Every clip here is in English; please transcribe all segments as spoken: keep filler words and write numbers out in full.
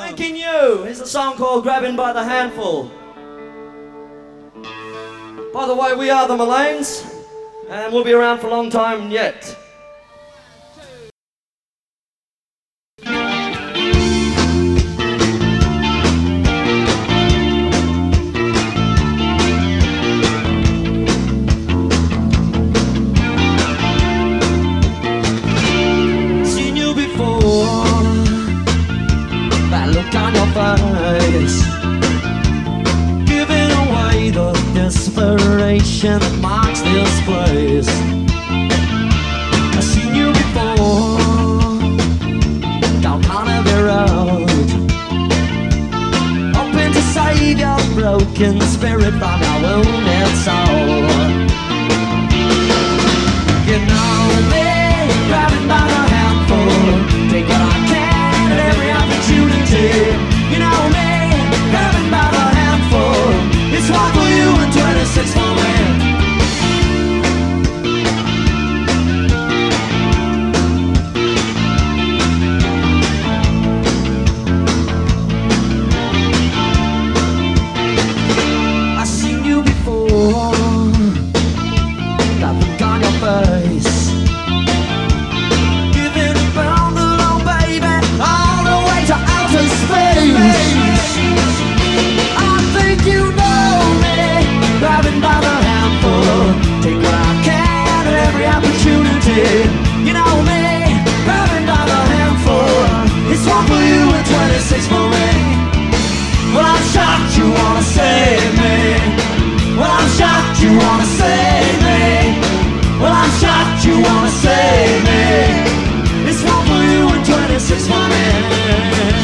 Thinking You is a song called Grabbing by the Handful. By the way, we are the Malanes, and we'll be around for a long time yet. Seen you before, that look on your face, giving away the desperation that marks this place. I've seen you before, down Carnaby Road, hoping to save your broken spirit from your wounded soul. You know me, grabbing by the handful, take what I can at every opportunity. You know me, grabbing by the handful, it's one for you and twenty-six for me. I've seen you before, that look on your face, giving a pound of love, baby, all the way to outer space. I think you know me, grabbing by the handful, take what I can at every opportunity. You know me, grabbing by the handful, it's one for you and twenty-six for me. Well, I'm shocked you wanna save me. Well, I'm shocked you wanna save me. Well, I'm shocked you wanna save me. It's one for you and twenty-six for me.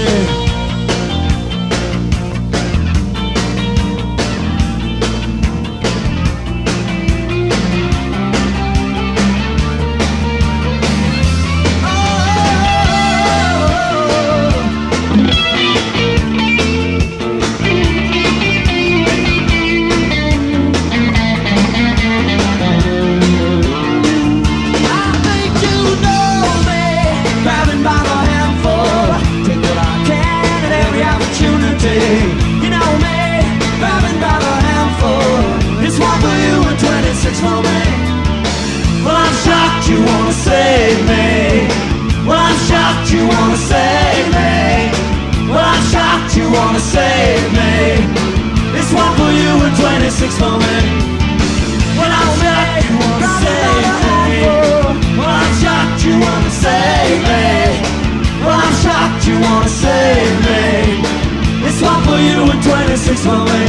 You know me, grabbing by the handful, it's one for you and twenty-six for me. Well, I'm shocked you wanna save me. Well, I'm shocked you wanna save me. Well, I'm shocked you wanna save me. It's one for you and twenty-six for me. Well, I'm shocked you wanna save me. Well, I'm shocked you wanna save me. Well, I'm shocked you wanna save me. It's one for you and twenty-six for me.